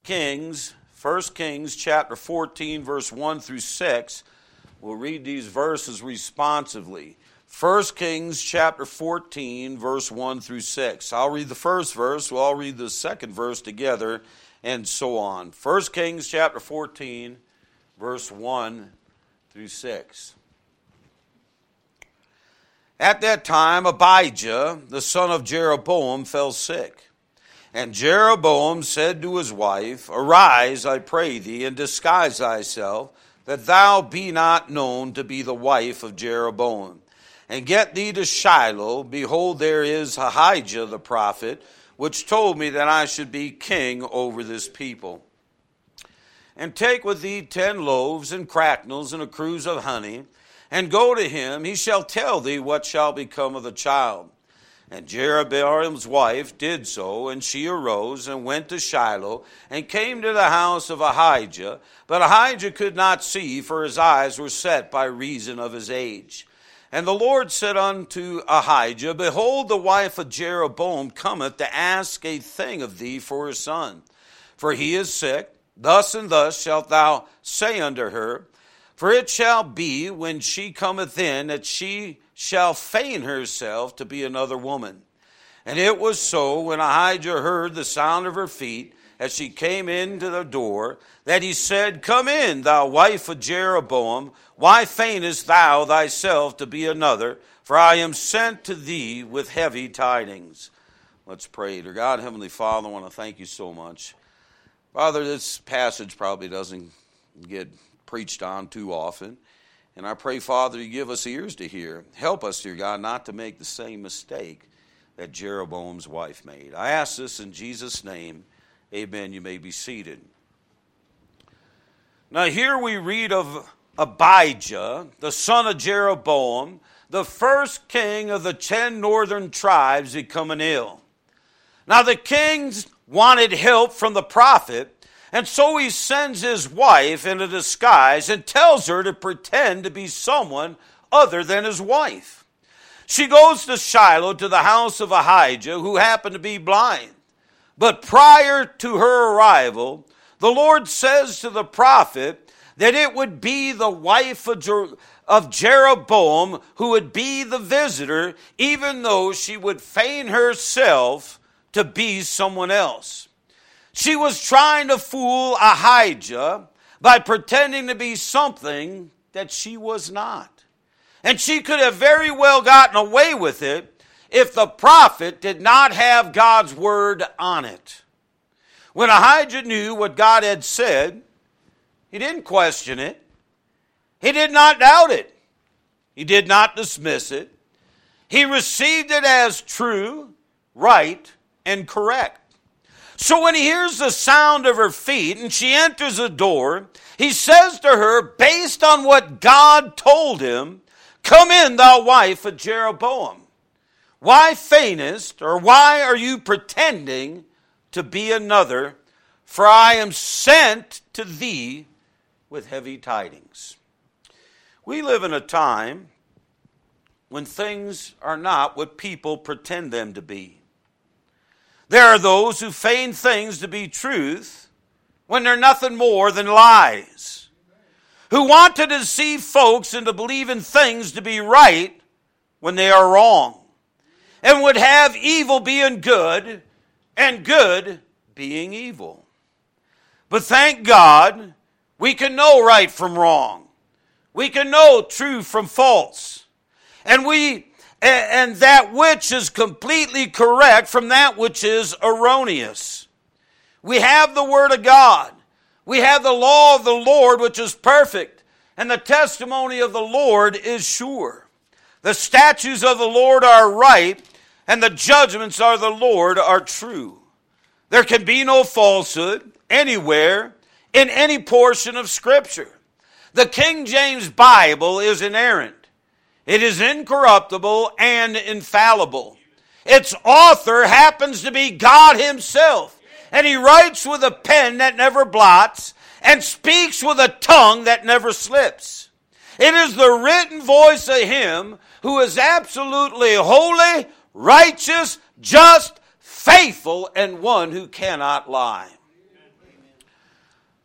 1 Kings chapter 14, verse 1 through 6. We'll read these verses responsively. 1 Kings chapter 14, verse 1 through 6. I'll read the first verse, we'll all read the second verse together, and so on. 1 Kings chapter 14, verse 1 through 6. At that time, Abijah, the son of Jeroboam, fell sick. And Jeroboam said to his wife, Arise, I pray thee, and disguise thyself, that thou be not known to be the wife of Jeroboam. And get thee to Shiloh. Behold, there is Ahijah the prophet, which told me that I should be king over this people. And take with thee 10 loaves and cracknels and a cruse of honey, and go to him. He shall tell thee what shall become of the child. And Jeroboam's wife did so, and she arose and went to Shiloh, and came to the house of Ahijah. But Ahijah could not see, for his eyes were set by reason of his age. And the Lord said unto Ahijah, Behold, the wife of Jeroboam cometh to ask a thing of thee for her son. For he is sick. Thus and thus shalt thou say unto her, For it shall be, when she cometh in, that she shall feign herself to be another woman. And it was so, when Ahijah heard the sound of her feet, as she came into the door, that he said, Come in, thou wife of Jeroboam. Why feignest thou thyself to be another? For I am sent to thee with heavy tidings. Let's pray. Dear God, Heavenly Father, I want to thank you so much. Father, this passage probably doesn't get preached on too often. And I pray, Father, you give us ears to hear. Help us, dear God, not to make the same mistake that Jeroboam's wife made. I ask this in Jesus' name. Amen. You may be seated. Now here we read of Abijah, the son of Jeroboam, the first king of the 10 northern tribes, becoming ill. Now the kings wanted help from the prophet, and so he sends his wife in a disguise and tells her to pretend to be someone other than his wife. She goes to Shiloh, to the house of Ahijah, who happened to be blind. But prior to her arrival, the Lord says to the prophet that it would be the wife of Jeroboam who would be the visitor, even though she would feign herself to be someone else. She was trying to fool Ahijah by pretending to be something that she was not. And she could have very well gotten away with it if the prophet did not have God's word on it. When Ahijah knew what God had said, he didn't question it. He did not doubt it. He did not dismiss it. He received it as true, right, and correct. So when he hears the sound of her feet and she enters the door, he says to her, based on what God told him, Come in, thou wife of Jeroboam. Why feignest, or why are you pretending to be another? For I am sent to thee with heavy tidings. We live in a time when things are not what people pretend them to be. There are those who feign things to be truth when they're nothing more than lies, who want to deceive folks into believing things to be right when they are wrong, and would have evil being good and good being evil. But thank God, we can know right from wrong. We can know true from false. And that which is completely correct from that which is erroneous. We have the Word of God. We have the law of the Lord, which is perfect. And the testimony of the Lord is sure. The statutes of the Lord are right, and the judgments of the Lord are true. There can be no falsehood anywhere in any portion of Scripture. The King James Bible is inerrant. It is incorruptible and infallible. Its author happens to be God himself. And he writes with a pen that never blots and speaks with a tongue that never slips. It is the written voice of him who is absolutely holy, righteous, just, faithful, and one who cannot lie.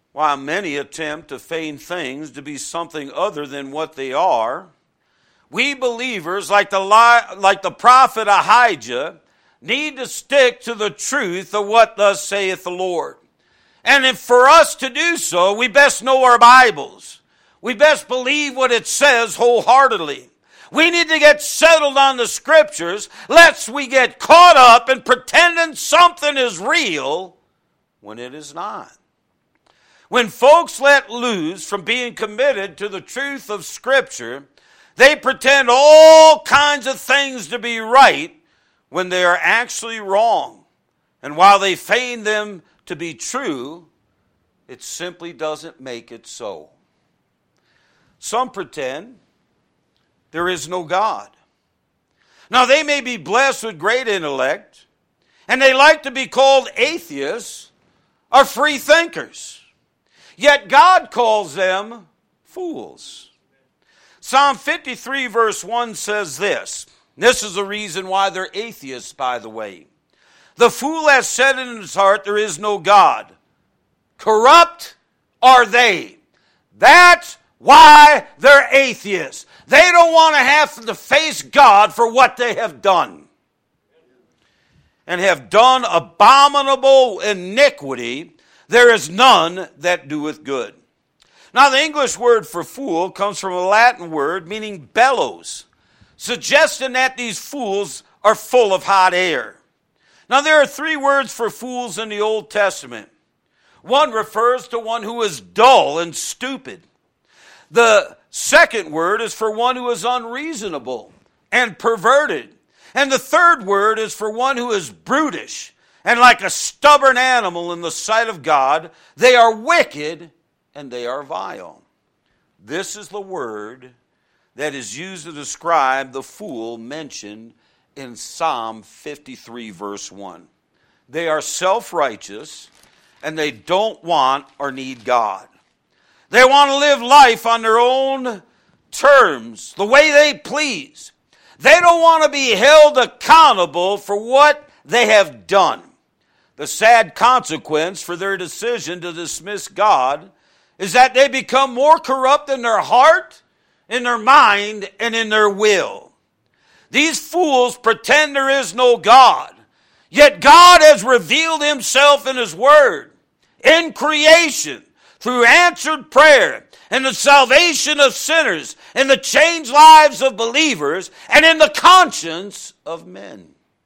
While many attempt to feign things to be something other than what they are, we believers, like the prophet Ahijah, need to stick to the truth of what thus saith the Lord. And if for us to do so, we best know our Bibles. We best believe what it says wholeheartedly. We need to get settled on the Scriptures, lest we get caught up in pretending something is real when it is not. When folks let loose from being committed to the truth of Scripture, they pretend all kinds of things to be right when they are actually wrong. And while they feign them to be true, it simply doesn't make it so. Some pretend there is no God. Now, they may be blessed with great intellect, and they like to be called atheists or free thinkers. Yet God calls them fools. Psalm 53 verse 1 says this. This is the reason why they're atheists, by the way. The fool has said in his heart, there is no God. Corrupt are they. That's why they're atheists. They don't want to have to face God for what they have done. And have done abominable iniquity. There is none that doeth good. Now, the English word for fool comes from a Latin word meaning bellows, suggesting that these fools are full of hot air. Now, there are three words for fools in the Old Testament. One refers to one who is dull and stupid. The second word is for one who is unreasonable and perverted. And the third word is for one who is brutish. And like a stubborn animal in the sight of God, they are wicked and they are vile. This is the word that is used to describe the fool mentioned in Psalm 53 verse 1. They are self-righteous and they don't want or need God. They want to live life on their own terms, the way they please. They don't want to be held accountable for what they have done. The sad consequence for their decision to dismiss God is that they become more corrupt in their heart, in their mind, and in their will. These fools pretend there is no God, yet God has revealed himself in his word, in creation, through answered prayer, and the salvation of sinners, and the changed lives of believers, and in the conscience of men.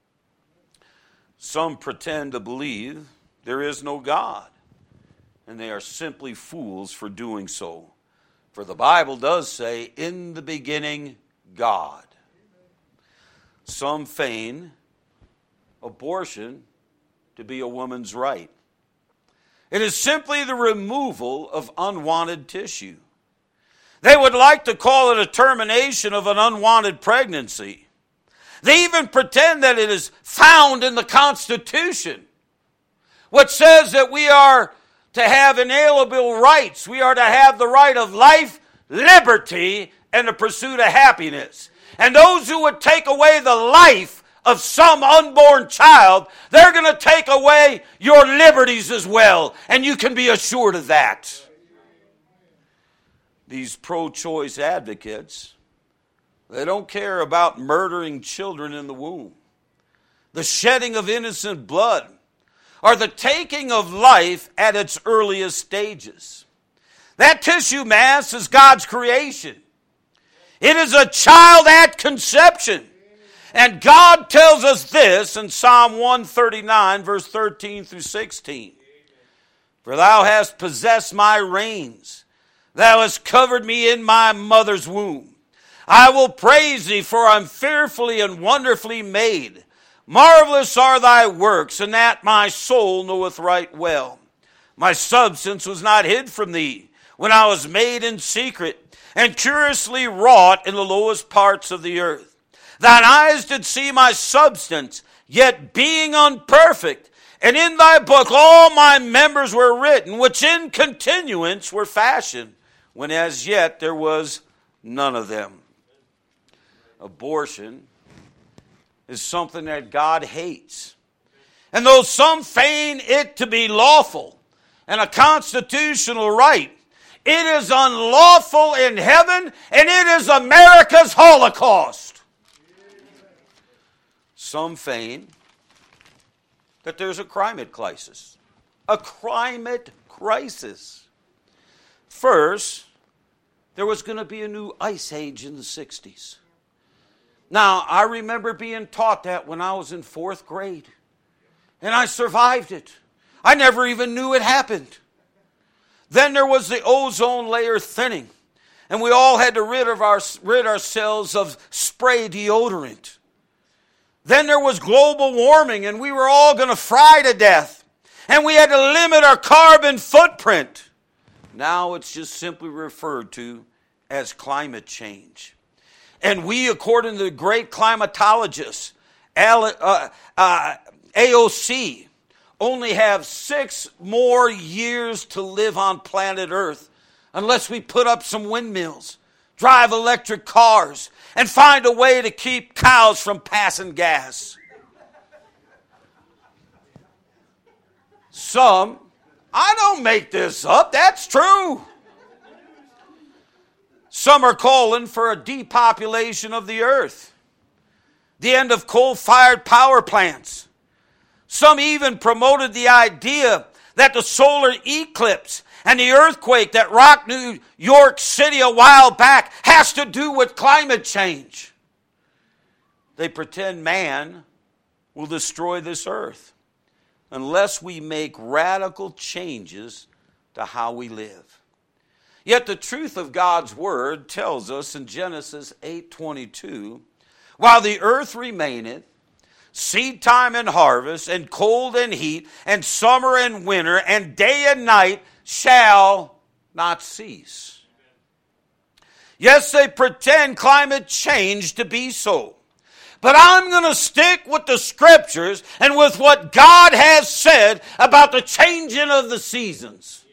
Some pretend to believe there is no God, and they are simply fools for doing so. For the Bible does say, in the beginning, God. Some feign abortion to be a woman's right. It is simply the removal of unwanted tissue. They would like to call it a termination of an unwanted pregnancy. They even pretend that it is found in the Constitution, which says that we are to have inalienable rights. We are to have the right of life, liberty, and the pursuit of happiness. And those who would take away the life of some unborn child, they're going to take away your liberties as well. And you can be assured of that. These pro-choice advocates, they don't care about murdering children in the womb, the shedding of innocent blood, or the taking of life at its earliest stages. That tissue mass is God's creation. It is a child at conception. And God tells us this in Psalm 139, verse 13 through 16. For thou hast possessed my reins. Thou hast covered me in my mother's womb. I will praise thee, for I am fearfully and wonderfully made. Marvelous are thy works, and that my soul knoweth right well. My substance was not hid from thee, when I was made in secret, and curiously wrought in the lowest parts of the earth. Thine eyes did see my substance, yet being unperfect, and in thy book all my members were written, which in continuance were fashioned, when as yet there was none of them. Abortion is something that God hates. And though some feign it to be lawful, and a constitutional right. It is unlawful in heaven, and it is America's Holocaust. Some feign that there's a climate crisis. A climate crisis. First, there was going to be a new ice age in the 60s. Now, I remember being taught that when I was in 4th grade. And I survived it. I never even knew it happened. Then there was the ozone layer thinning. And we all had to rid ourselves of spray deodorant. Then there was global warming, and we were all going to fry to death. And we had to limit our carbon footprint. Now it's just simply referred to as climate change. And we, according to the great climatologists, AOC, only have 6 more years to live on planet Earth unless we put up some windmills, drive electric cars, and find a way to keep cows from passing gas. Some, I don't make this up, that's true. Some are calling for a depopulation of the earth, the end of coal-fired power plants. Some even promoted the idea that the solar eclipse and the earthquake that rocked New York City a while back has to do with climate change. They pretend man will destroy this earth unless we make radical changes to how we live. Yet the truth of God's word tells us in Genesis 8:22, while the earth remaineth, seed time and harvest, and cold and heat, and summer and winter, and day and night shall not cease. Yes, they pretend climate change to be so. But I'm going to stick with the scriptures and with what God has said about the changing of the seasons.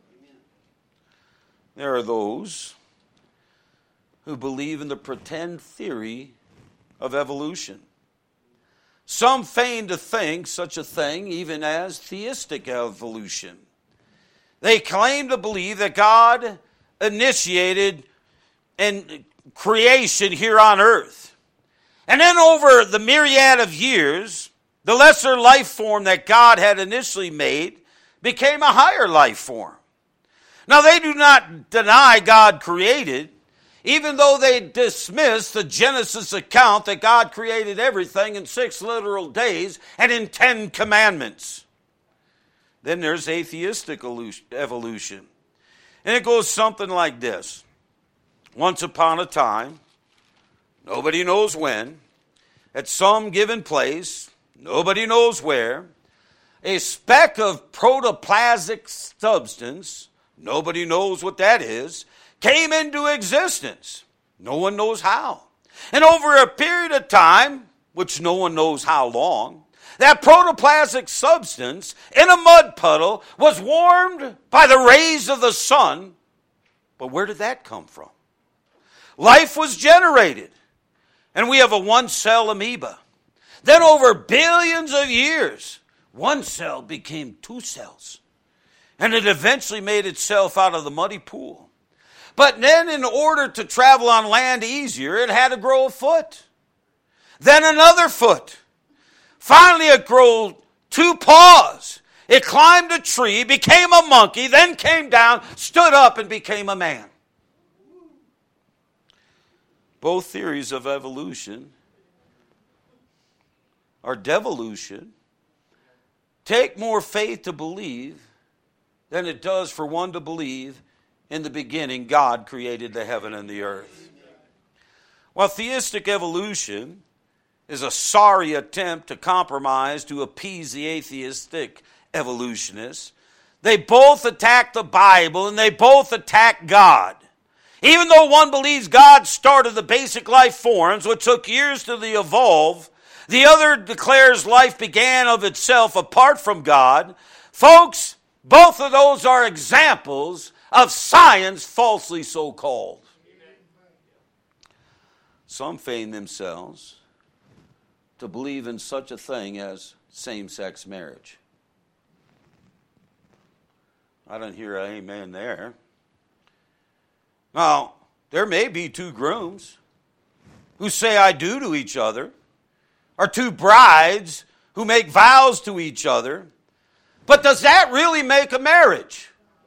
There are those who believe in the pretend theory of evolution. Some feign to think such a thing even as theistic evolution. They claim to believe that God initiated creation here on earth. And then over the myriad of years, the lesser life form that God had initially made became a higher life form. Now they do not deny God created, even though they dismiss the Genesis account that God created everything in 6 literal days and in 10 commandments. Then there's atheistic evolution. And it goes something like this. Once upon a time, nobody knows when, at some given place, nobody knows where, a speck of protoplasmic substance, nobody knows what that is, came into existence. No one knows how. And over a period of time, which no one knows how long, that protoplasmic substance in a mud puddle was warmed by the rays of the sun. But where did that come from? Life was generated, and we have a one-cell amoeba. Then over billions of years, one cell became 2 cells, and it eventually made itself out of the muddy pool. But then in order to travel on land easier, it had to grow a foot. Then another foot. Finally it grew 2 paws. It climbed a tree, became a monkey, then came down, stood up, and became a man. Both theories of evolution are devolution. Take more faith to believe than it does for one to believe in the beginning God created the heaven and the earth. While theistic evolution is a sorry attempt to compromise to appease the atheistic evolutionists, they both attack the Bible and they both attack God. Even though one believes God started the basic life forms, which took years to evolve, the other declares life began of itself apart from God. Folks, both of those are examples of science falsely so called. Some feign themselves to believe in such a thing as same-sex marriage. I didn't hear an amen there. Now, there may be two grooms who say I do to each other, or two brides who make vows to each other, but does that really make a marriage?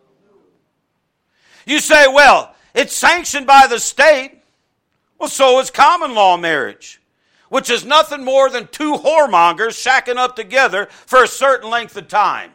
You say, well, it's sanctioned by the state. Well, so is common law marriage, which is nothing more than two whoremongers shacking up together for a certain length of time.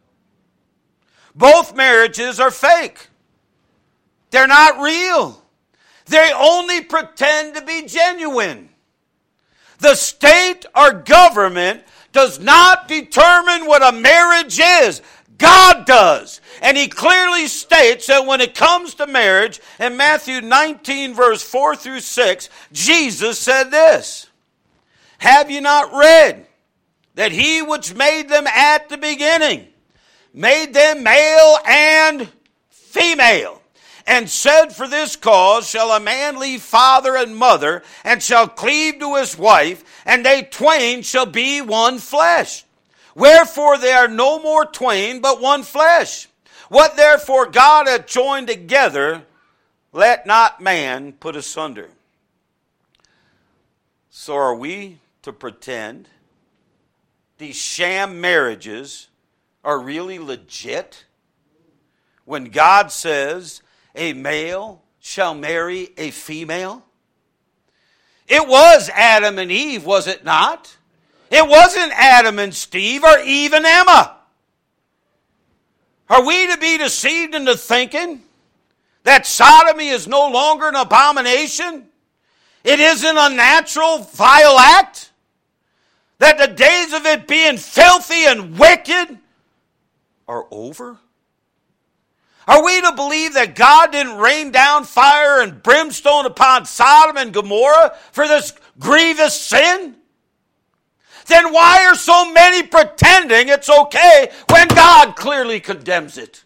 Both marriages are fake. They're not real. They only pretend to be genuine. The state or government does not determine what a marriage is. God does. And he clearly states that when it comes to marriage, in Matthew 19, verse 4 through 6, Jesus said this, "Have you not read that he which made them at the beginning made them male and female, and said, for this cause shall a man leave father and mother, and shall cleave to his wife, and they twain shall be one flesh. Wherefore they are no more twain, but one flesh. What therefore God hath joined together, let not man put asunder." So are we to pretend these sham marriages are really legit? When God says a male shall marry a female? It was Adam and Eve, was it not? It wasn't Adam and Steve or Eve and Emma. Are we to be deceived into thinking that sodomy is no longer an abomination? It isn't a natural, vile act? That the days of it being filthy and wicked are over? Are we to believe that God didn't rain down fire and brimstone upon Sodom and Gomorrah for this grievous sin? Then why are so many pretending it's okay when God clearly condemns it?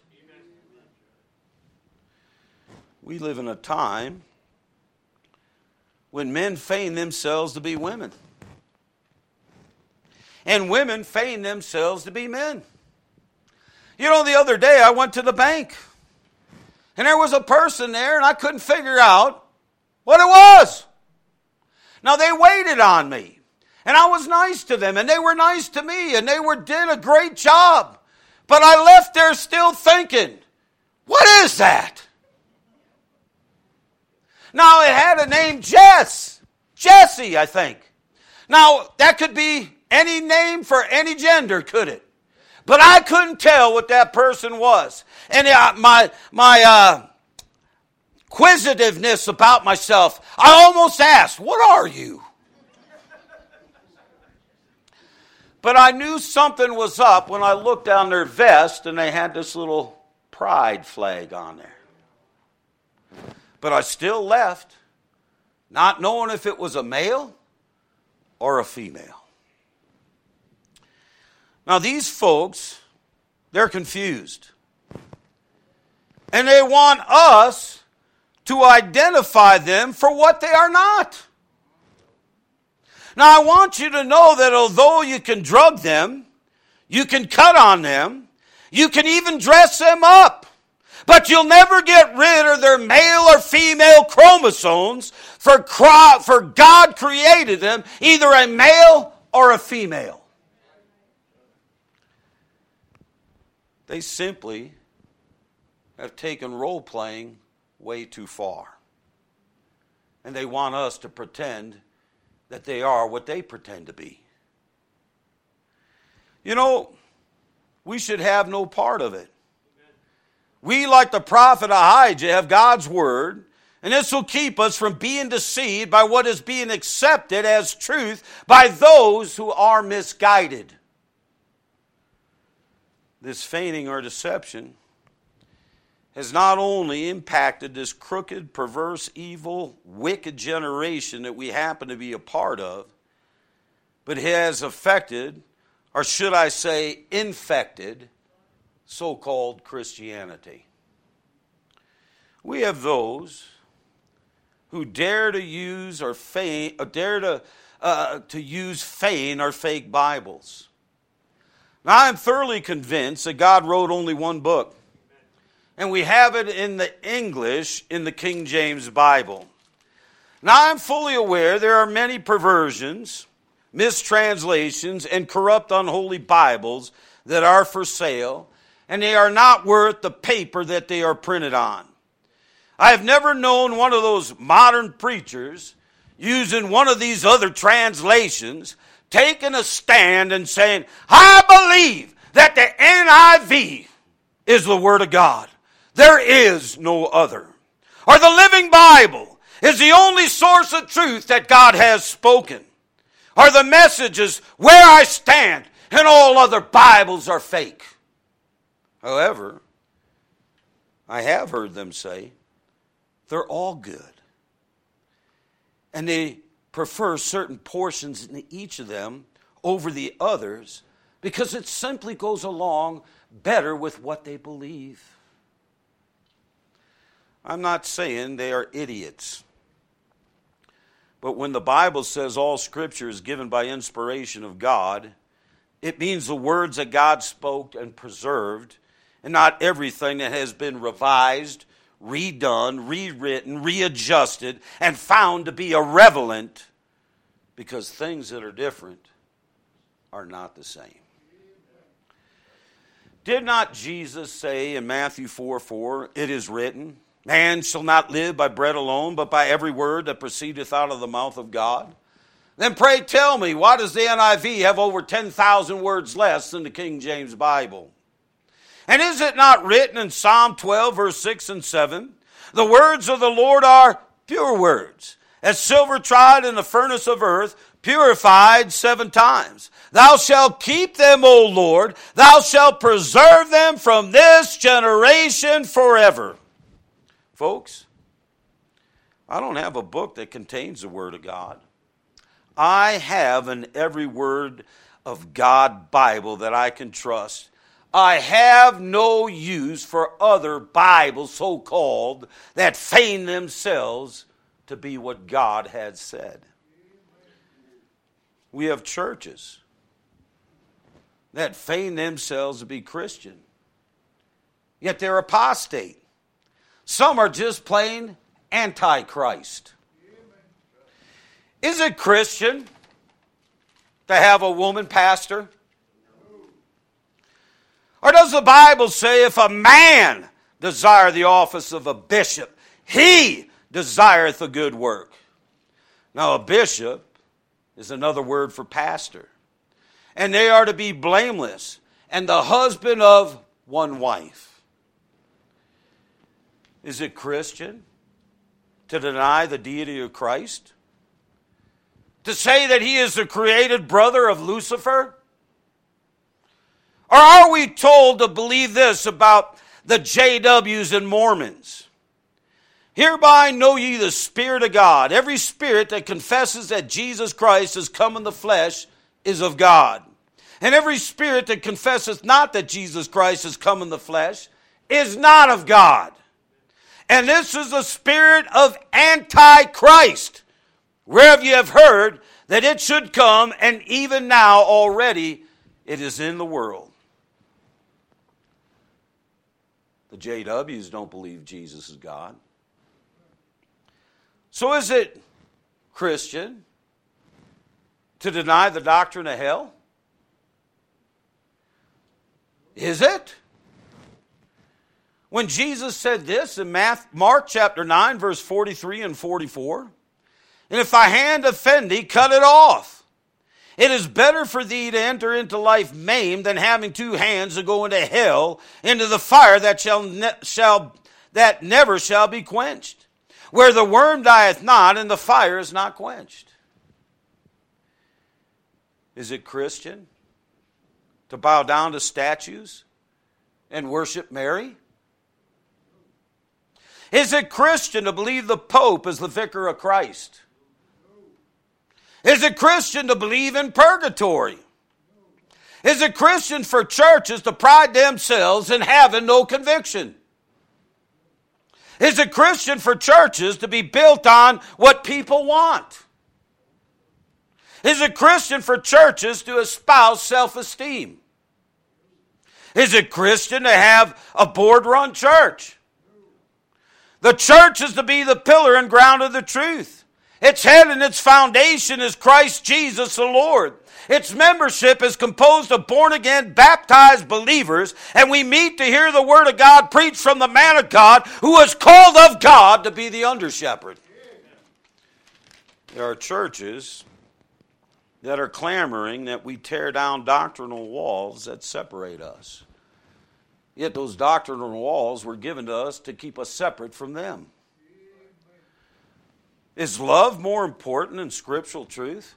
We live in a time when men feign themselves to be women, and women feign themselves to be men. You know, the other day I went to the bank, and there was a person there, and I couldn't figure out what it was. Now, they waited on me, and I was nice to them, and they were nice to me, and they did a great job. But I left there still thinking, what is that? Now, it had a name, Jessie, I think. Now, that could be any name for any gender, could it? But I couldn't tell what that person was. And my inquisitiveness about myself, I almost asked, what are you? But I knew something was up when I looked down their vest and they had this little pride flag on there. But I still left, not knowing if it was a male or a female. Now these folks, they're confused. And they want us to identify them for what they are not. Now I want you to know that although you can drug them, you can cut on them, you can even dress them up, but you'll never get rid of their male or female chromosomes, for God created them either a male or a female. They simply have taken role-playing way too far. And they want us to pretend that they are what they pretend to be. You know, we should have no part of it. We, like the prophet Ahijah, have God's word, and this will keep us from being deceived by what is being accepted as truth by those who are misguided. This feigning or deception has not only impacted this crooked, perverse, evil, wicked generation that we happen to be a part of, but it has affected, or should I say infected, so-called Christianity. We have those who dare to use or feign, to use feign or fake Bibles. Now, I'm thoroughly convinced that God wrote only one book, and we have it in the English in the King James Bible. Now, I'm fully aware there are many perversions, mistranslations, and corrupt, unholy Bibles that are for sale, and they are not worth the paper that they are printed on. I have never known one of those modern preachers using one of these other translations, taking a stand and saying, I believe that the NIV is the Word of God. There is no other. Or the Living Bible is the only source of truth that God has spoken. Or the Message is where I stand and all other Bibles are fake. However, I have heard them say they're all good. And they prefer certain portions in each of them over the others because it simply goes along better with what they believe. I'm not saying they are idiots. But when the Bible says all Scripture is given by inspiration of God, it means the words that God spoke and preserved, and not everything that has been revised, redone, rewritten, readjusted, and found to be irrelevant, because things that are different are not the same. Did not Jesus say in Matthew 4:4, it is written, man shall not live by bread alone, but by every word that proceedeth out of the mouth of God? Then pray tell me, why does the NIV have over 10,000 words less than the King James Bible? And is it not written in Psalm 12, verse 6 and 7, the words of the Lord are pure words, as silver tried in the furnace of earth, purified 7 times. Thou shalt keep them, O Lord, thou shalt preserve them from this generation forever. Folks, I don't have a book that contains the Word of God. I have an every word of God Bible that I can trust. I have no use for other Bibles, so-called, that feign themselves to be what God had said. We have churches that feign themselves to be Christian, yet they're apostate. Some are just plain antichrist. Is it Christian to have a woman pastor? Or does the Bible say if a man desire the office of a bishop, he desireth a good work? Now, a bishop is another word for pastor. And they are to be blameless and the husband of one wife. Is it Christian to deny the deity of Christ? To say that he is the created brother of Lucifer? Or are we told to believe this about the JWs and Mormons? Hereby know ye the Spirit of God. Every spirit that confesses that Jesus Christ is come in the flesh is of God. And every spirit that confesseth not that Jesus Christ is come in the flesh is not of God. And this is the spirit of Antichrist, whereof ye have heard that it should come, and even now already it is in the world. The JWs don't believe Jesus is God. So is it Christian to deny the doctrine of hell? Is it? When Jesus said this in Mark chapter 9, verse 43 and 44, and if thy hand offend thee, cut it off. It is better for thee to enter into life maimed than having 2 hands to go into hell, into the fire that never shall be quenched, where the worm dieth not and the fire is not quenched. Is it Christian to bow down to statues and worship Mary? Is it Christian to believe the Pope is the vicar of Christ? Is it Christian to believe in purgatory? Is it Christian for churches to pride themselves in having no conviction? Is it Christian for churches to be built on what people want? Is it Christian for churches to espouse self-esteem? Is it Christian to have a board-run church? The church is to be the pillar and ground of the truth. Its head and its foundation is Christ Jesus the Lord. Its membership is composed of born-again, baptized believers, and we meet to hear the Word of God preached from the man of God who was called of God to be the under-shepherd. There are churches that are clamoring that we tear down doctrinal walls that separate us. Yet those doctrinal walls were given to us to keep us separate from them. Is love more important than scriptural truth?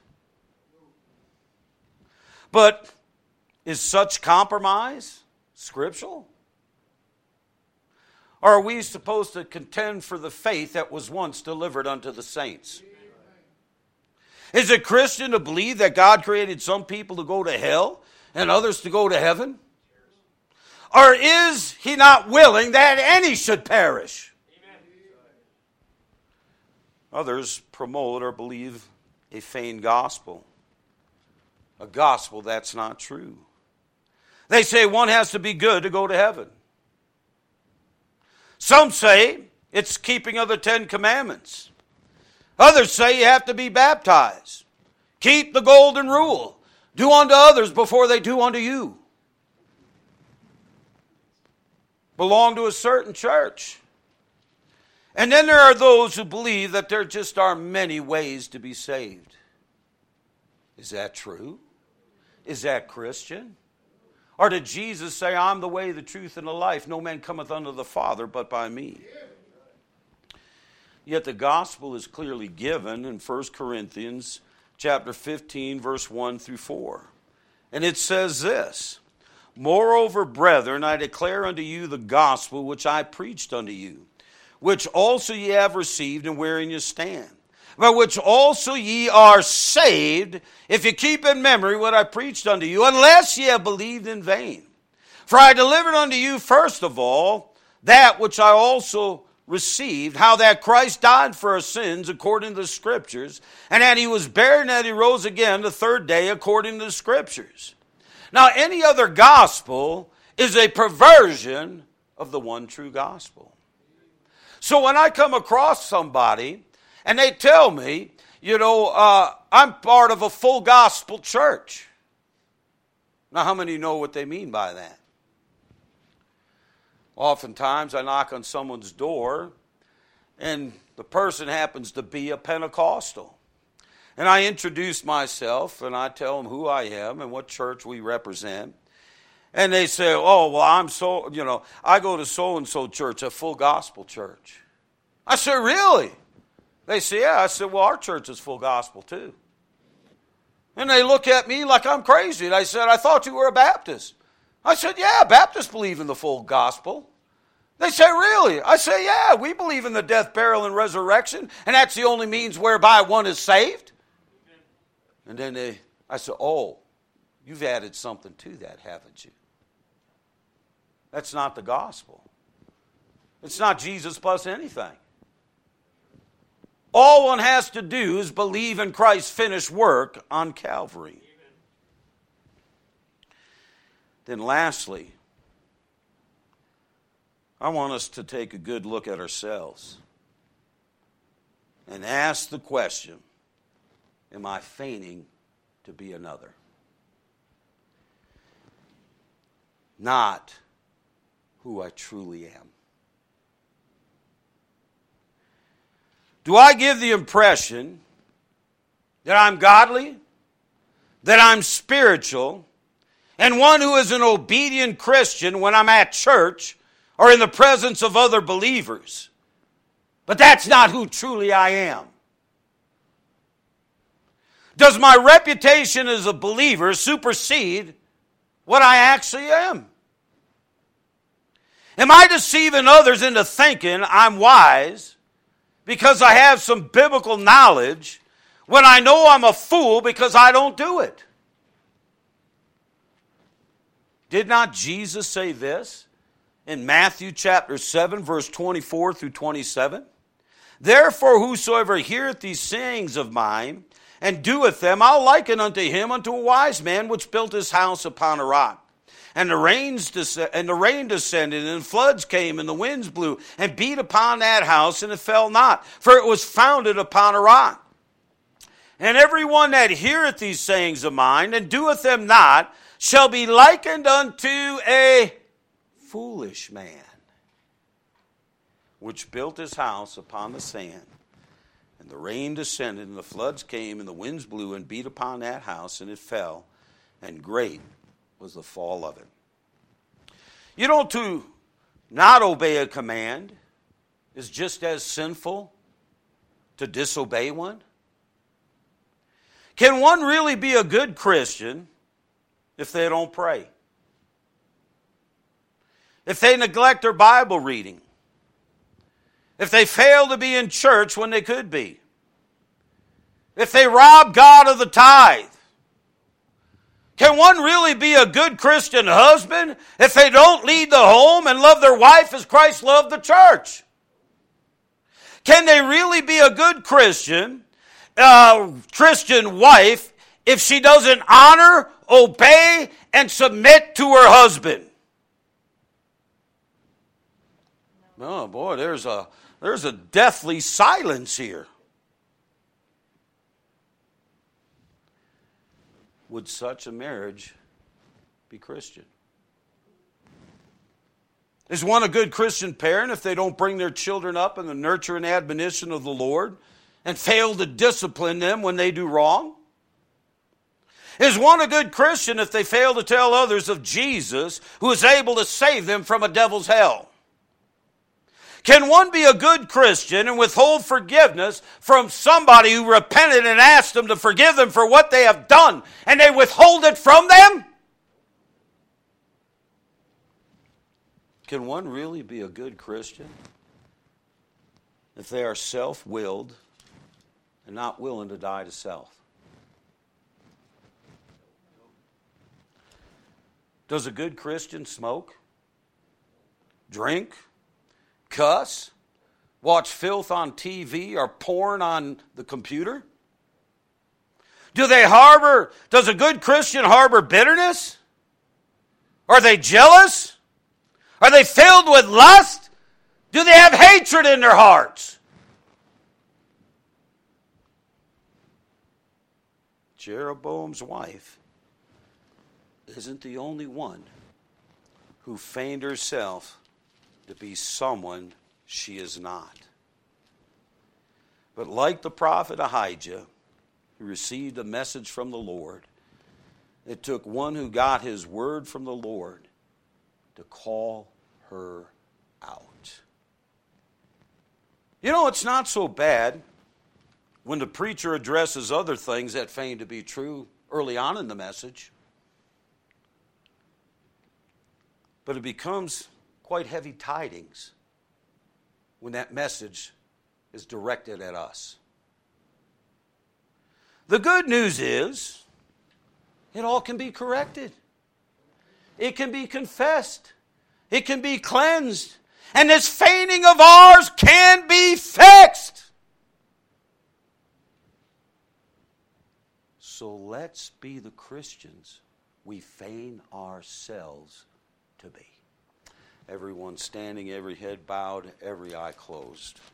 But is such compromise scriptural? Or are we supposed to contend for the faith that was once delivered unto the saints? Is it Christian to believe that God created some people to go to hell and others to go to heaven? Or is he not willing that any should perish? Others promote or believe a feigned gospel. A gospel that's not true. They say one has to be good to go to heaven. Some say it's keeping of the 10 Commandments. Others say you have to be baptized. Keep the golden rule. Do unto others before they do unto you. Belong to a certain church. And then there are those who believe that there just are many ways to be saved. Is that true? Is that Christian? Or did Jesus say, I'm the way, the truth, and the life? No man cometh unto the Father but by me. Yet the gospel is clearly given in 1 Corinthians chapter 15, verse 1 through 4. And it says this, Moreover, brethren, I declare unto you the gospel which I preached unto you, which also ye have received and wherein ye stand, by which also ye are saved, if ye keep in memory what I preached unto you, unless ye have believed in vain. For I delivered unto you first of all that which I also received, how that Christ died for our sins according to the Scriptures, and that he was buried and that he rose again the third day according to the Scriptures. Now, any other gospel is a perversion of the one true gospel. So when I come across somebody and they tell me, I'm part of a full gospel church. Now, how many know what they mean by that? Oftentimes I knock on someone's door and the person happens to be a Pentecostal. And I introduce myself and I tell them who I am and what church we represent. And they say, oh, well, I go to so-and-so church, a full gospel church. I said, really? They say, yeah. I said, well, our church is full gospel too. And they look at me like I'm crazy. And I said, I thought you were a Baptist. I said, yeah, Baptists believe in the full gospel. They say, really? I say, yeah, we believe in the death, burial, and resurrection, and that's the only means whereby one is saved. And then I said, oh, you've added something to that, haven't you? That's not the gospel. It's not Jesus plus anything. All one has to do is believe in Christ's finished work on Calvary. Then lastly, I want us to take a good look at ourselves and ask the question, am I feigning to be another? Not who I truly am. Do I give the impression that I'm godly, that I'm spiritual, and one who is an obedient Christian when I'm at church or in the presence of other believers? But that's not who truly I am. Does my reputation as a believer supersede what I actually am? Am I deceiving others into thinking I'm wise because I have some biblical knowledge when I know I'm a fool because I don't do it? Did not Jesus say this in Matthew chapter 7, verse 24 through 27? Therefore, whosoever heareth these sayings of mine and doeth them, I'll liken unto him unto a wise man which built his house upon a rock. and the rain descended, and floods came, and the winds blew, and beat upon that house, and it fell not, for it was founded upon a rock. And every one that heareth these sayings of mine, and doeth them not, shall be likened unto a foolish man, which built his house upon the sand. And the rain descended, and the floods came, and the winds blew, and beat upon that house, and it fell, and great was the fall of it. You know, to not obey a command is just as sinful to disobey one. Can one really be a good Christian if they don't pray? If they neglect their Bible reading? If they fail to be in church when they could be? If they rob God of the tithe? Can one really be a good Christian husband if they don't lead the home and love their wife as Christ loved the church? Can they really be a good Christian wife if she doesn't honor, obey, and submit to her husband? Oh boy, there's a deathly silence here. Would such a marriage be Christian? Is one a good Christian parent if they don't bring their children up in the nurture and admonition of the Lord and fail to discipline them when they do wrong? Is one a good Christian if they fail to tell others of Jesus, who is able to save them from a devil's hell? Can one be a good Christian and withhold forgiveness from somebody who repented and asked them to forgive them for what they have done, and they withhold it from them? Can one really be a good Christian if they are self-willed and not willing to die to self? Does a good Christian smoke, drink, cuss, watch filth on TV or porn on the computer? Does a good Christian harbor bitterness? Are they jealous? Are they filled with lust? Do they have hatred in their hearts? Jeroboam's wife isn't the only one who feigned herself to be someone she is not. But like the prophet Ahijah, who received a message from the Lord, it took one who got his word from the Lord to call her out. You know, it's not so bad when the preacher addresses other things that feign to be true early on in the message. But it becomes quite heavy tidings when that message is directed at us. The good news is it all can be corrected. It can be confessed. It can be cleansed. And this feigning of ours can be fixed. So let's be the Christians we feign ourselves to be. Everyone standing, every head bowed, every eye closed.